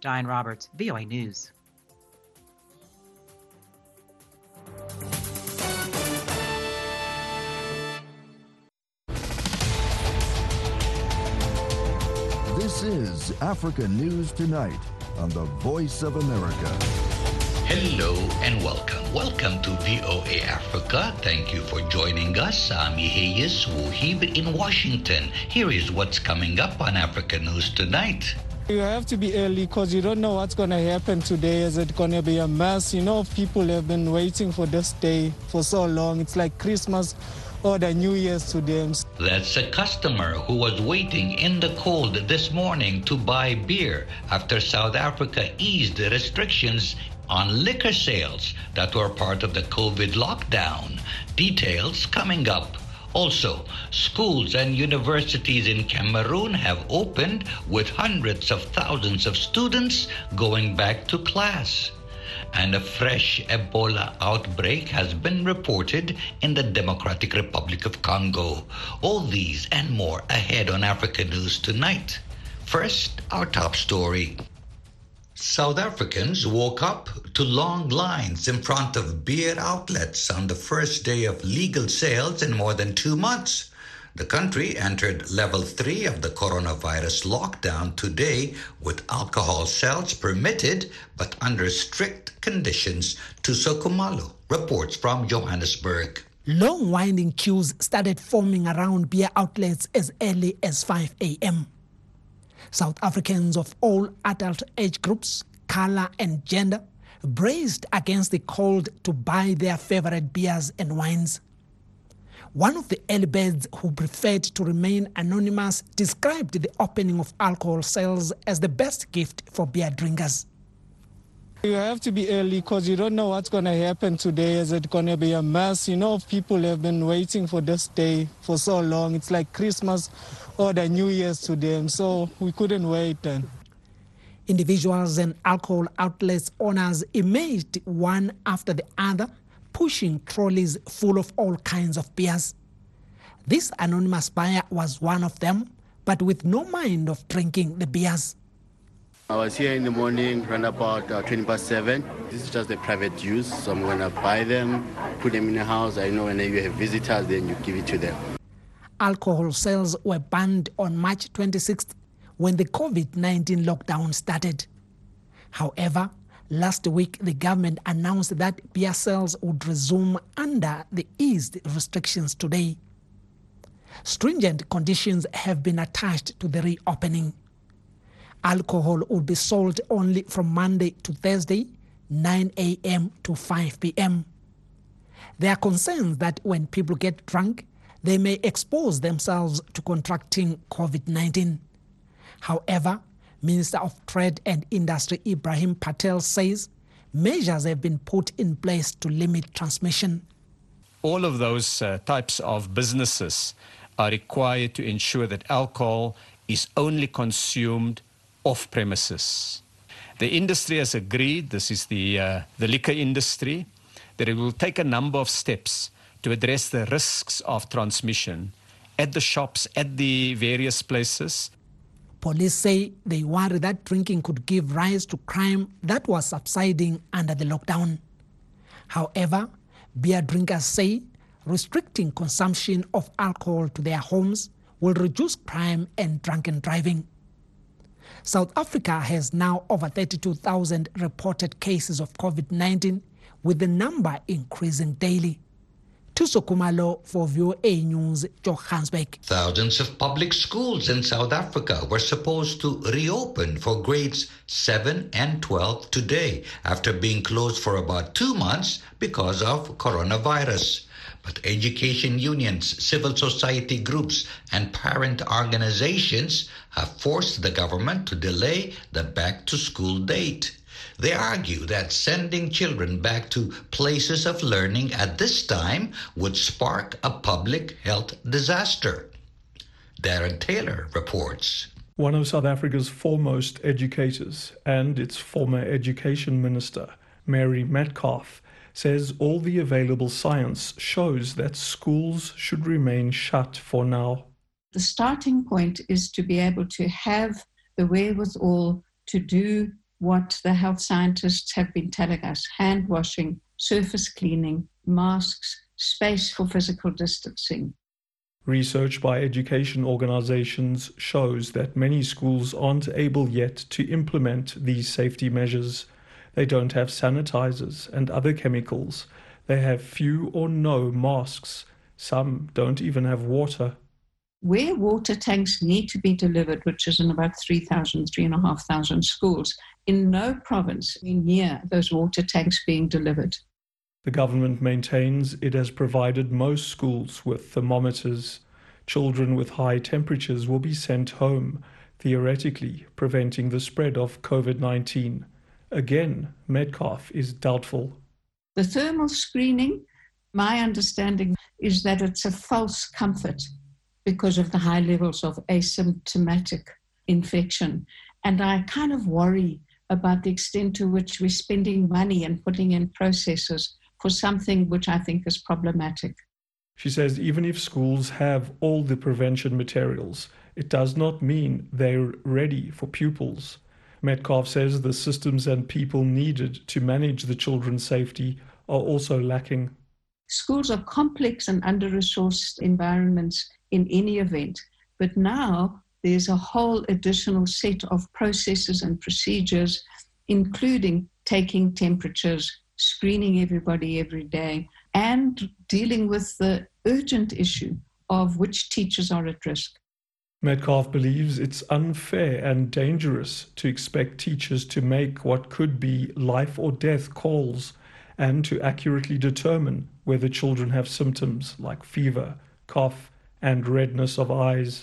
Diane Roberts, VOA News. This is Africa News Tonight on the Voice of America. Hello and welcome. Welcome to VOA Africa. Thank you for joining us. I'm Iheyes Wuhib in Washington. Here is what's coming up on Africa News Tonight. You have to be early because you don't know what's going to happen today. Is it going to be a mess? You know, people have been waiting for this day for so long. It's like Christmas or the New Year's to them. That's a customer who was waiting in the cold this morning to buy beer after South Africa eased the restrictions on liquor sales that were part of the COVID lockdown. Details coming up. Also, schools and universities in Cameroon have opened with hundreds of thousands of students going back to class. And a fresh Ebola outbreak has been reported in the Democratic Republic of Congo. All these and more ahead on Africa News Tonight. First, our top story. South Africans woke up to long lines in front of beer outlets on the first day of legal sales in more than 2 months. The country entered level 3 of the coronavirus lockdown today with alcohol sales permitted but under strict conditions. Tuso Kumalo reports from Johannesburg. Long winding queues started forming around beer outlets as early as 5 a.m. South Africans of all adult age groups, color and gender braced against the cold to buy their favorite beers and wines. One of the early birds who preferred to remain anonymous described the opening of alcohol sales as the best gift for beer drinkers. You have to be early because you don't know what's going to happen today. Is it going to be a mess? You know, people have been waiting for this day for so long. It's like Christmas or the New Year's to them, so we couldn't wait then. Individuals and alcohol outlets owners emerged one after the other, pushing trolleys full of all kinds of beers. This anonymous buyer was one of them, but with no mind of drinking the beers. I was here in the morning, around about 7:20. This is just the private use, so I'm going to buy them, put them in the house. I know when you have visitors, then you give it to them. Alcohol sales were banned on March 26th when the COVID-19 lockdown started. However, last week the government announced that beer sales would resume under the eased restrictions today. Stringent conditions have been attached to the reopening. Alcohol would be sold only from Monday to Thursday, 9 a.m. to 5 p.m. There are concerns that when people get drunk, they may expose themselves to contracting COVID-19. However, Minister of Trade and Industry Ibrahim Patel says measures have been put in place to limit transmission. All of those types of businesses are required to ensure that alcohol is only consumed off premises. The industry has agreed, this is the liquor industry, that it will take a number of steps to address the risks of transmission at the shops, at the various places. Police say they worry that drinking could give rise to crime that was subsiding under the lockdown. However, beer drinkers say restricting consumption of alcohol to their homes will reduce crime and drunken driving. South Africa has now over 32,000 reported cases of COVID-19, with the number increasing daily. Tuso Kumalo for VOA News, Johannesburg. Thousands of public schools in South Africa were supposed to reopen for grades 7 and 12 today after being closed for about 2 months because of coronavirus. But education unions, civil society groups, and parent organizations have forced the government to delay the back-to-school date. They argue that sending children back to places of learning at this time would spark a public health disaster. Darren Taylor reports. One of South Africa's foremost educators and its former education minister, Mary Metcalfe, says all the available science shows that schools should remain shut for now. The starting point is to be able to have the wherewithal to do what the health scientists have been telling us: hand washing, surface cleaning, masks, space for physical distancing. Research by education organizations shows that many schools aren't able yet to implement these safety measures. They don't have sanitizers and other chemicals. They have few or no masks. Some don't even have water. Where water tanks need to be delivered, which is in about 3,500 schools, in no province near those water tanks being delivered. The government maintains it has provided most schools with thermometers. Children with high temperatures will be sent home, theoretically preventing the spread of COVID-19. Again, Metcalf is doubtful. The thermal screening, my understanding is that it's a false comfort because of the high levels of asymptomatic infection. And I kind of worry about the extent to which we're spending money and putting in processes for something which I think is problematic. She says even if schools have all the prevention materials, it does not mean they're ready for pupils. Metcalf says the systems and people needed to manage the children's safety are also lacking. Schools are complex and under-resourced environments in any event, but now there's a whole additional set of processes and procedures, including taking temperatures, screening everybody every day, and dealing with the urgent issue of which teachers are at risk. Metcalf believes it's unfair and dangerous to expect teachers to make what could be life or death calls and to accurately determine whether children have symptoms like fever, cough, and redness of eyes.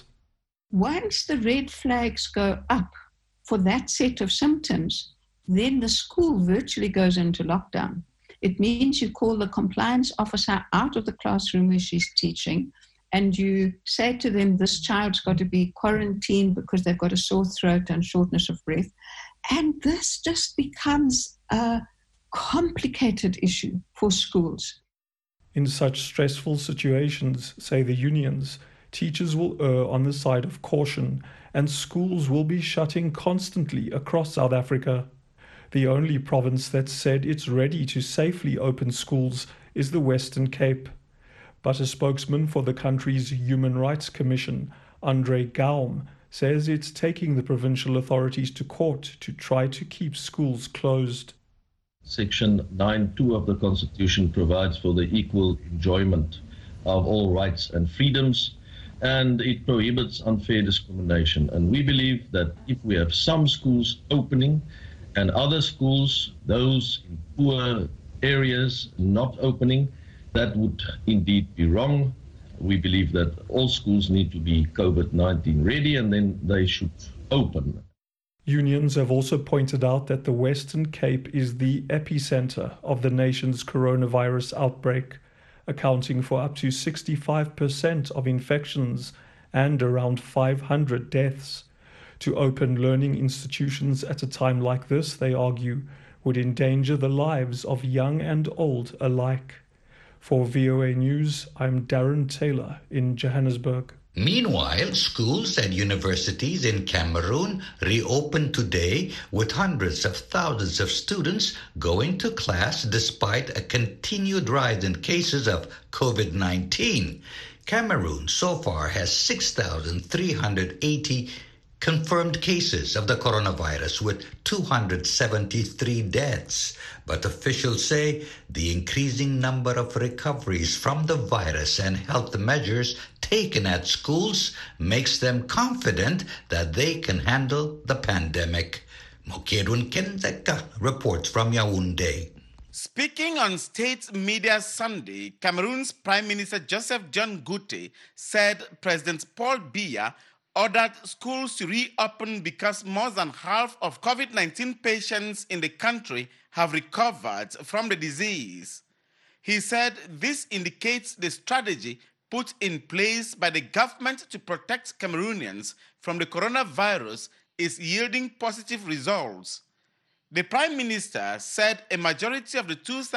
Once the red flags go up for that set of symptoms, then the school virtually goes into lockdown. It means you call the compliance officer out of the classroom where she's teaching, and you say to them, this child's got to be quarantined because they've got a sore throat and shortness of breath. And this just becomes a complicated issue for schools. In such stressful situations, say the unions, teachers will err on the side of caution, and schools will be shutting constantly across South Africa. The only province that said it's ready to safely open schools is the Western Cape. But a spokesman for the country's Human Rights Commission, Andre Gaum, says it's taking the provincial authorities to court to try to keep schools closed. Section 9(2) of the Constitution provides for the equal enjoyment of all rights and freedoms, and it prohibits unfair discrimination. And we believe that if we have some schools opening and other schools, those in poor areas, not opening, that would indeed be wrong. We believe that all schools need to be COVID-19 ready, and then they should open. Unions have also pointed out that the Western Cape is the epicenter of the nation's coronavirus outbreak, accounting for up to 65% of infections and around 500 deaths. To open learning institutions at a time like this, they argue, would endanger the lives of young and old alike. For VOA News, I'm Darren Taylor in Johannesburg. Meanwhile, schools and universities in Cameroon reopened today with hundreds of thousands of students going to class despite a continued rise in cases of COVID-19. Cameroon so far has 6,380 confirmed cases of the coronavirus with 273 deaths. But officials say the increasing number of recoveries from the virus and health measures taken at schools makes them confident that they can handle the pandemic. Mokedun Kenzeka reports from Yaoundé. Speaking on state media Sunday, Cameroon's Prime Minister Joseph John Goute said President Paul Biya ordered schools to reopen because more than half of COVID-19 patients in the country have recovered from the disease. He said this indicates the strategy put in place by the government to protect Cameroonians from the coronavirus is yielding positive results. The Prime Minister said a majority of the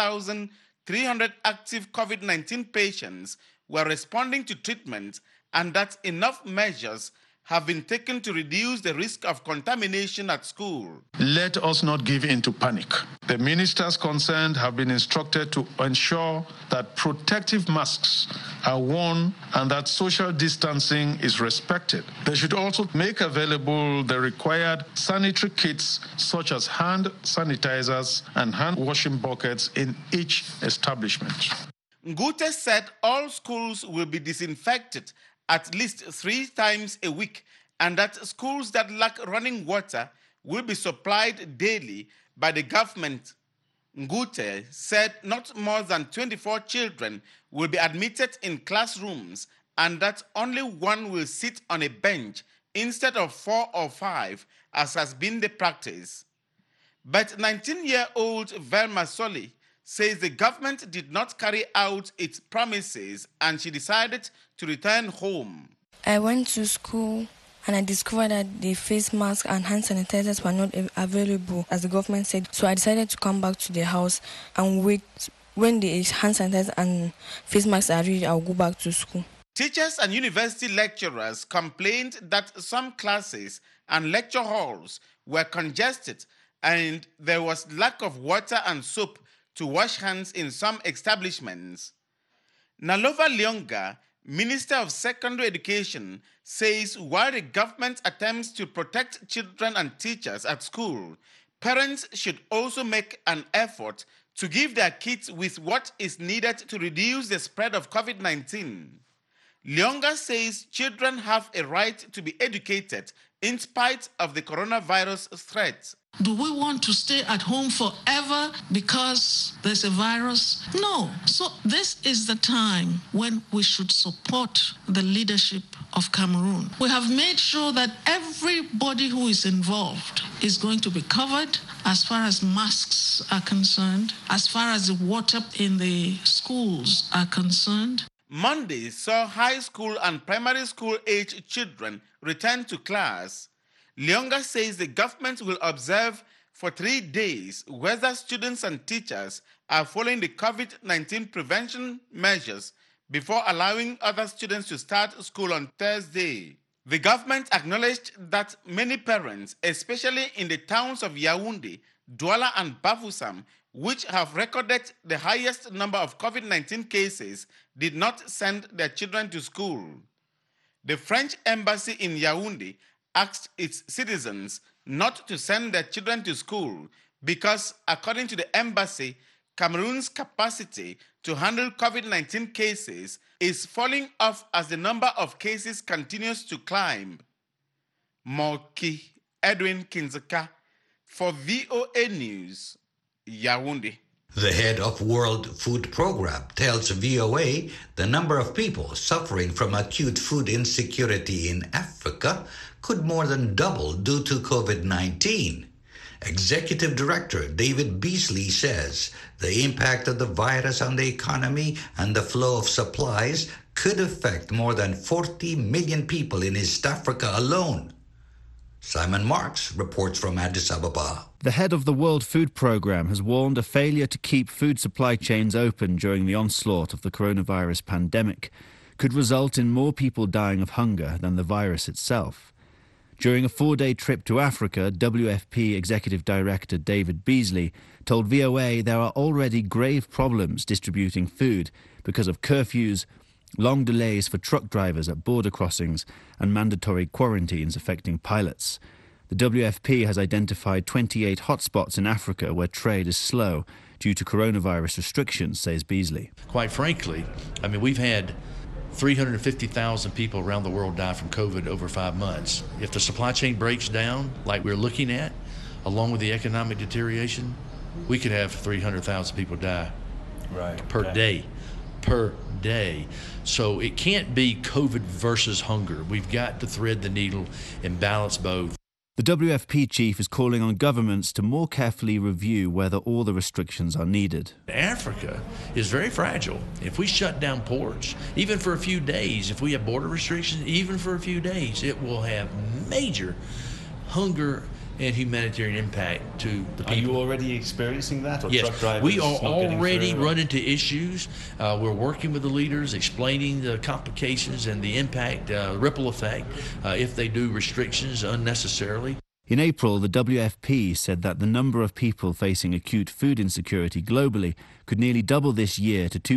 2,300 active COVID-19 patients were responding to treatment and that enough measures have been taken to reduce the risk of contamination at school. Let us not give in to panic. The ministers concerned have been instructed to ensure that protective masks are worn and that social distancing is respected. They should also make available the required sanitary kits such as hand sanitizers and hand washing buckets in each establishment. Ngute said all schools will be disinfected at least 3 times a week, and that schools that lack running water will be supplied daily by the government. Ngute said not more than 24 children will be admitted in classrooms and that only one will sit on a bench instead of 4 or 5, as has been the practice. But 19-year-old Velma Soli says the government did not carry out its promises and she decided to return home. I went to school and I discovered that the face masks and hand sanitizers were not available, as the government said. So I decided to come back to the house and wait. When the hand sanitizers and face masks are ready, I'll go back to school. Teachers and university lecturers complained that some classes and lecture halls were congested and there was lack of water and soap to wash hands in some establishments. Nalova Lyonga, Minister of Secondary Education, says while the government attempts to protect children and teachers at school, parents should also make an effort to give their kids with what is needed to reduce the spread of COVID-19. Lyonga says children have a right to be educated in spite of the coronavirus threat. Do we want to stay at home forever because there's a virus? No. So this is the time when we should support the leadership of Cameroon. We have made sure that everybody who is involved is going to be covered as far as masks are concerned, as far as the water in the schools are concerned. Monday saw high school and primary school age children return to class. Lyonga says the government will observe for 3 days whether students and teachers are following the COVID-19 prevention measures before allowing other students to start school on Thursday. The government acknowledged that many parents, especially in the towns of Yaoundé, Douala and Bafoussam, which have recorded the highest number of COVID-19 cases, did not send their children to school. The French embassy in Yaoundé asked its citizens not to send their children to school because, according to the embassy, Cameroon's capacity to handle COVID-19 cases is falling off as the number of cases continues to climb. Moki Edwin Kinzaka for VOA News, Yaoundé. The head of World Food Program tells VOA the number of people suffering from acute food insecurity in Africa could more than double due to COVID-19. Executive Director David Beasley says the impact of the virus on the economy and the flow of supplies could affect more than 40 million people in East Africa alone. Simon Marks reports from Addis Ababa. The head of the World Food Programme has warned a failure to keep food supply chains open during the onslaught of the coronavirus pandemic could result in more people dying of hunger than the virus itself. During a 4-day trip to Africa, WFP Executive Director David Beasley told VOA there are already grave problems distributing food because of curfews, long delays for truck drivers at border crossings and mandatory quarantines affecting pilots. The WFP has identified 28 hotspots in Africa where trade is slow due to coronavirus restrictions, says Beasley. Quite frankly, we've had 350,000 people around the world die from COVID over 5 months. If the supply chain breaks down, like we're looking at, along with the economic deterioration, we could have 300,000 people die per day. So it can't be COVID versus hunger. We've got to thread the needle and balance both. The WFP chief is calling on governments to more carefully review whether all the restrictions are needed. Africa is very fragile. If we shut down ports, even for a few days, if we have border restrictions, even for a few days, it will have major hunger and humanitarian impact to the people. Are you already experiencing that? Or yes, truck drivers we are already through? running into issues. We're working with the leaders, explaining the complications and the impact, ripple effect, if they do restrictions unnecessarily. In April, the WFP said that the number of people facing acute food insecurity globally could nearly double this year to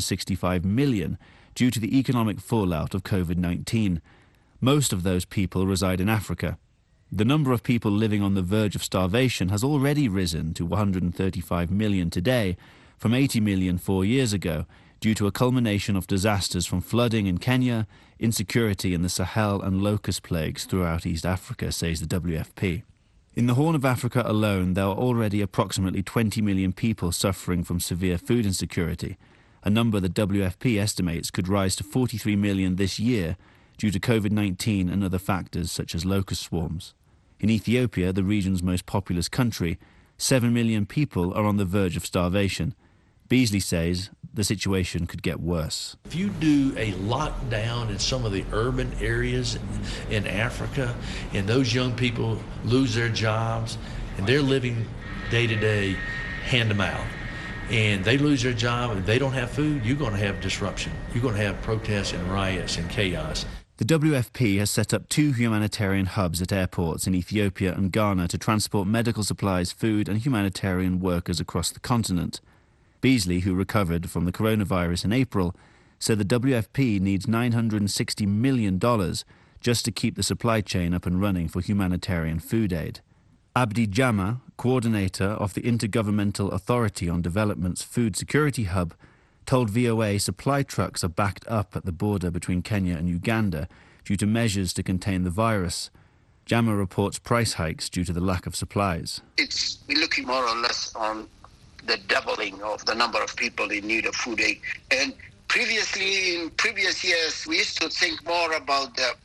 265 million due to the economic fallout of COVID-19. Most of those people reside in Africa. The number of people living on the verge of starvation has already risen to 135 million today, from 80 million 4 years ago, due to a culmination of disasters from flooding in Kenya, insecurity in the Sahel and locust plagues throughout East Africa, says the WFP. In the Horn of Africa alone, there are already approximately 20 million people suffering from severe food insecurity, a number the WFP estimates could rise to 43 million this year due to COVID-19 and other factors such as locust swarms. In Ethiopia, the region's most populous country, 7 million people are on the verge of starvation. Beasley says the situation could get worse. If you do a lockdown in some of the urban areas in Africa, and those young people lose their jobs, and they're living day to day, hand to mouth, and they lose their job and they don't have food, you're going to have disruption. You're going to have protests and riots and chaos. The WFP has set up 2 humanitarian hubs at airports in Ethiopia and Ghana to transport medical supplies, food and humanitarian workers across the continent. Beasley, who recovered from the coronavirus in April, said the WFP needs $960 million just to keep the supply chain up and running for humanitarian food aid. Abdi Jama, coordinator of the Intergovernmental Authority on Development's Food Security Hub, told VOA supply trucks are backed up at the border between Kenya and Uganda due to measures to contain the virus. Jama reports price hikes due to the lack of supplies. We're looking more or less on the doubling of the number of people in need of food aid. And previously, in previous years, we used to think more about the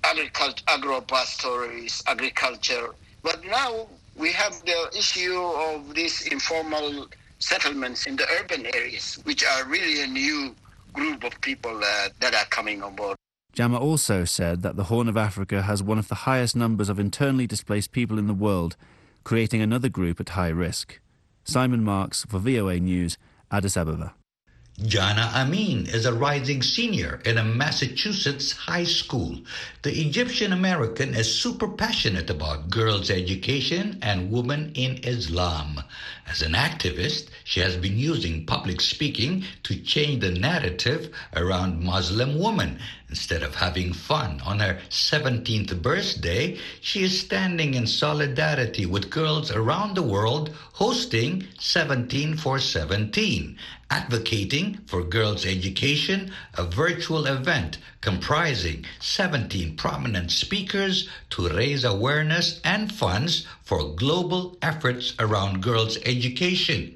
agro-pastoralists, agriculture. But now we have the issue of these informal settlements in the urban areas, which are really a new group of people that are coming on board. Jama also said that the Horn of Africa has one of the highest numbers of internally displaced people in the world, creating another group at high risk. Simon Marks for VOA News, Addis Ababa. Jana Amin is a rising senior in a Massachusetts high school. The Egyptian-American is super passionate about girls' education and women in Islam. As an activist, she has been using public speaking to change the narrative around Muslim women. Instead of having fun on her 17th birthday, she is standing in solidarity with girls around the world hosting 17 for 17, advocating for girls' education, a virtual event comprising 17 prominent speakers to raise awareness and funds for global efforts around girls' education.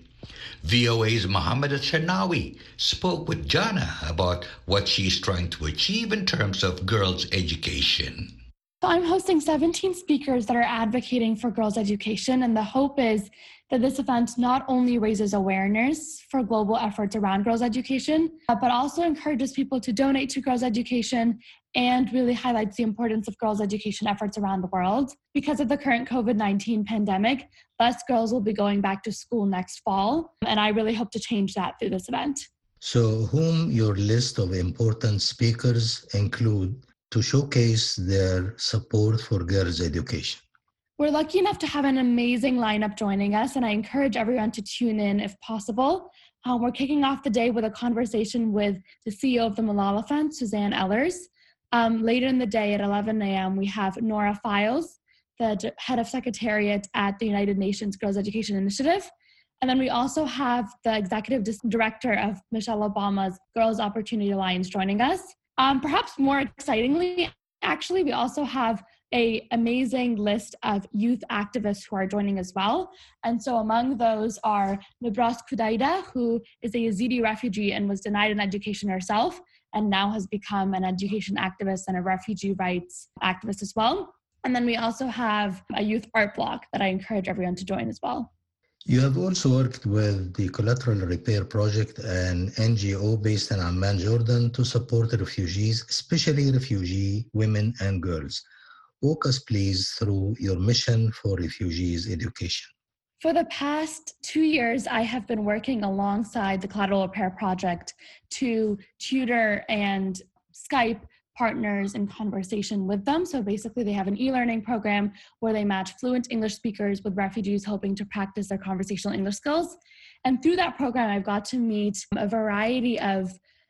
VOA's Mohammed Al-Sharnawi spoke with Jana about what she's trying to achieve in terms of girls' education. So I'm hosting 17 speakers that are advocating for girls' education, and the hope is that this event not only raises awareness for global efforts around girls' education, but also encourages people to donate to girls' education and really highlights the importance of girls' education efforts around the world. Because of the current COVID-19 pandemic, less girls will be going back to school next fall, and I really hope to change that through this event. So whom your list of important speakers include to showcase their support for girls' education? We're lucky enough to have an amazing lineup joining us, and I encourage everyone to tune in if possible. We're kicking off the day with a conversation with the CEO of the Malala Fund, Suzanne Ellers. Later in the day at 11 a.m., we have Nora Files, the head of secretariat at the United Nations Girls Education Initiative. And then we also have the executive director of Michelle Obama's Girls Opportunity Alliance joining us. Perhaps more excitingly, actually, we also have an amazing list of youth activists who are joining as well. And so among those are Nabras Kudaida, who is a Yazidi refugee and was denied an education herself, and now has become an education activist and a refugee rights activist as well. And then we also have a youth art block that I encourage everyone to join as well. You have also worked with the Collateral Repair Project, an NGO based in Amman, Jordan, to support refugees, especially refugee women and girls. Walk us, please, through your mission for refugees education. For the past 2 years, I have been working alongside the Collateral Repair Project to tutor and Skype partners in conversation with them. So basically, they have an e-learning program where they match fluent English speakers with refugees hoping to practice their conversational English skills. And through that program, I've got to meet a variety of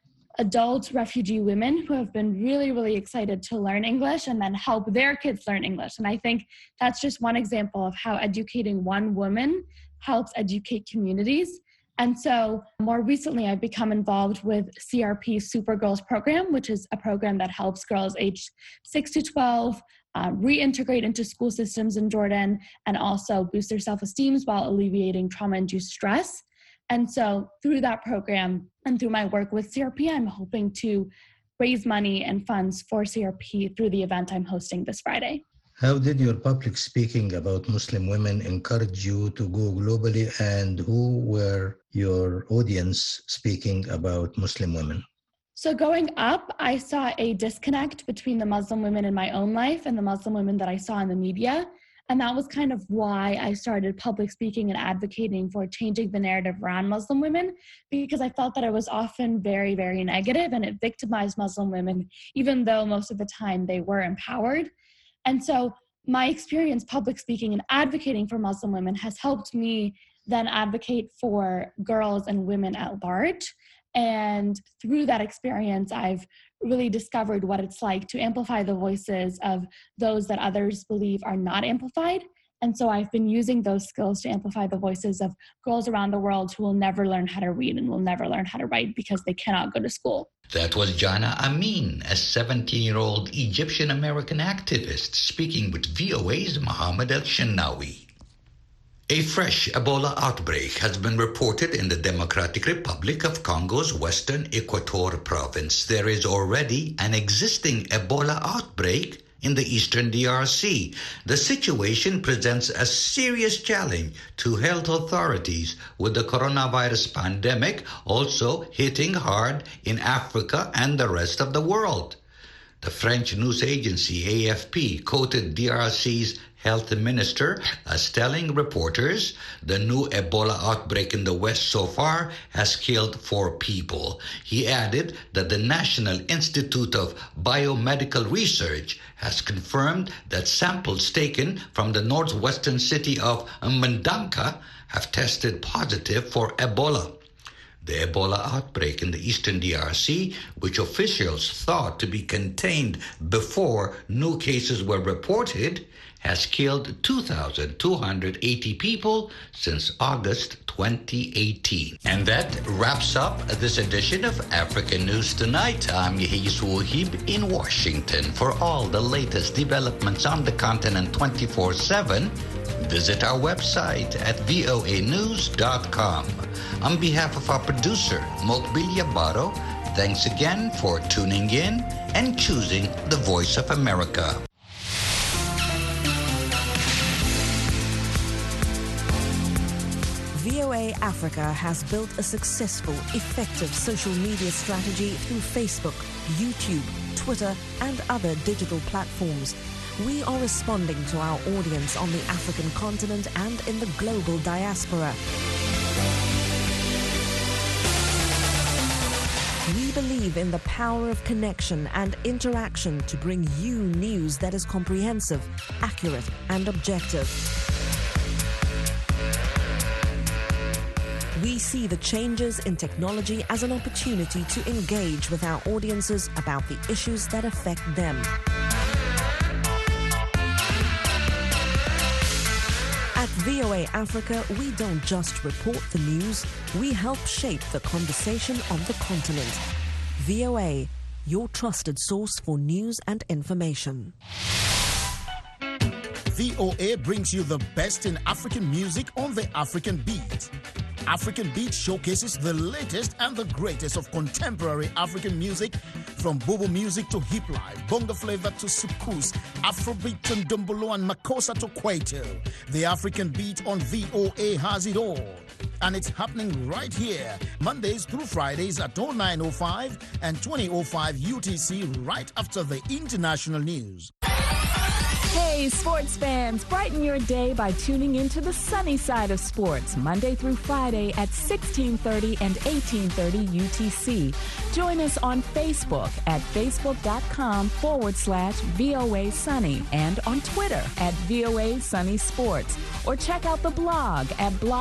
adult refugee women who have been really, really excited to learn English and then help their kids learn English. And I think that's just one example of how educating one woman helps educate communities. And so more recently, I've become involved with CRP's Super Girls program, which is a program that helps girls aged 6 to 12 reintegrate into school systems in Jordan and also boost their self-esteem while alleviating trauma-induced stress. And so through that program and through my work with CRP, I'm hoping to raise money and funds for CRP through the event I'm hosting this Friday. How did your public speaking about Muslim women encourage you to go globally, and who were your audience speaking about Muslim women? So growing up, I saw a disconnect between the Muslim women in my own life and the Muslim women that I saw in the media. And that was kind of why I started public speaking and advocating for changing the narrative around Muslim women, because I felt that it was often very, very negative and it victimized Muslim women, even though most of the time they were empowered. And so my experience public speaking and advocating for Muslim women has helped me then advocate for girls and women at large. And through that experience, I've really discovered what it's like to amplify the voices of those that others believe are not amplified. And so I've been using those skills to amplify the voices of girls around the world who will never learn how to read and will never learn how to write because they cannot go to school. That was Jana Amin, a 17-year-old Egyptian-American activist speaking with VOA's Mohammed El-Shenawi. A fresh Ebola outbreak has been reported in the Democratic Republic of Congo's Western Equator province. There is already an existing Ebola outbreak in the eastern DRC. The situation presents a serious challenge to health authorities, with the coronavirus pandemic also hitting hard in Africa and the rest of the world. The French news agency AFP quoted DRC's health minister as telling reporters the new Ebola outbreak in the West so far has killed 4 people. He added that the National Institute of Biomedical Research has confirmed that samples taken from the northwestern city of Mbanka have tested positive for Ebola. The Ebola outbreak in the eastern DRC, which officials thought to be contained before new cases were reported, has killed 2,280 people since August 2018. And that wraps up this edition of African News Tonight. I'm Yehis Wahib in Washington. For all the latest developments on the continent 24/7, visit our website at voanews.com. On behalf of our producer, Mokbilia Baro, thanks again for tuning in and choosing the Voice of America. VOA Africa has built a successful, effective social media strategy through Facebook, YouTube, Twitter, and other digital platforms. We are responding to our audience on the African continent and in the global diaspora. We believe in the power of connection and interaction to bring you news that is comprehensive, accurate, and objective. We see the changes in technology as an opportunity to engage with our audiences about the issues that affect them. At VOA Africa, we don't just report the news, we help shape the conversation on the continent. VOA, your trusted source for news and information. VOA brings you the best in African music on the African Beat. African Beat showcases the latest and the greatest of contemporary African music, from Bobo music to hip life, bongo flavor to soukous, Afrobeat to Ndombolo and Makossa to Kwaito. The African Beat on VOA has it all. And it's happening right here, Mondays through Fridays at 09:05 and 20:05 UTC, right after the international news. Hey, sports fans, brighten your day by tuning into the sunny side of sports, Monday through Friday at 16:30 and 18:30 UTC. Join us on Facebook at facebook.com/VOA Sunny and on Twitter at VOA Sunny Sports. Or check out the blog at blog